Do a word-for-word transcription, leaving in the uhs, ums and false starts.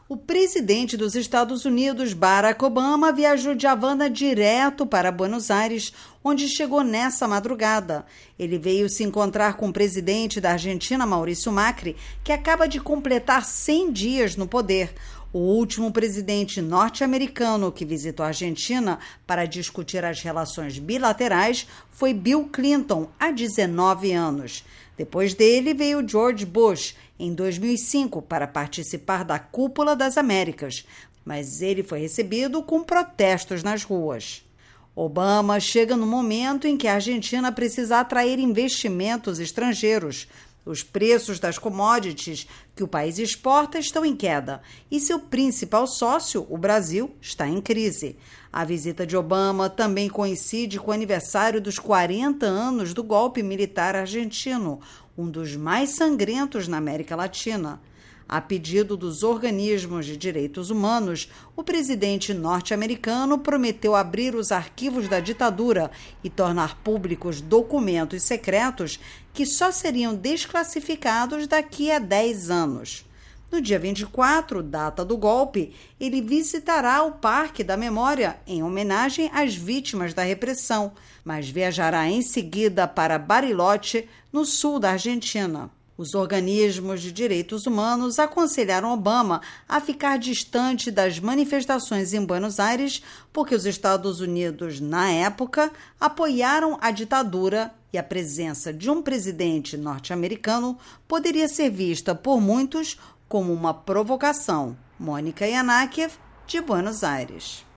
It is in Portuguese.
O presidente dos Estados Unidos, Barack Obama, viajou de Havana direto para Buenos Aires, onde chegou nessa madrugada. Ele veio se encontrar com o presidente da Argentina, Maurício Macri, que acaba de completar cem dias no poder. O último presidente norte-americano que visitou a Argentina para discutir as relações bilaterais foi Bill Clinton, há dezenove anos. Depois dele veio George Bush, em dois mil e cinco, para participar da Cúpula das Américas, mas ele foi recebido com protestos nas ruas. Obama chega no momento em que a Argentina precisa atrair investimentos estrangeiros. Os preços das commodities que o país exporta estão em queda e seu principal sócio, o Brasil, está em crise. A visita de Obama também coincide com o aniversário dos quarenta anos do golpe militar argentino, um dos mais sangrentos na América Latina. A pedido dos organismos de direitos humanos, o presidente norte-americano prometeu abrir os arquivos da ditadura e tornar públicos documentos secretos que só seriam desclassificados daqui a dez anos. No dia vinte e quatro, data do golpe, ele visitará o Parque da Memória em homenagem às vítimas da repressão, mas viajará em seguida para Bariloche, no sul da Argentina. Os organismos de direitos humanos aconselharam Obama a ficar distante das manifestações em Buenos Aires porque os Estados Unidos, na época, apoiaram a ditadura e a presença de um presidente norte-americano poderia ser vista por muitos como uma provocação. Mônica Yanakiev, de Buenos Aires.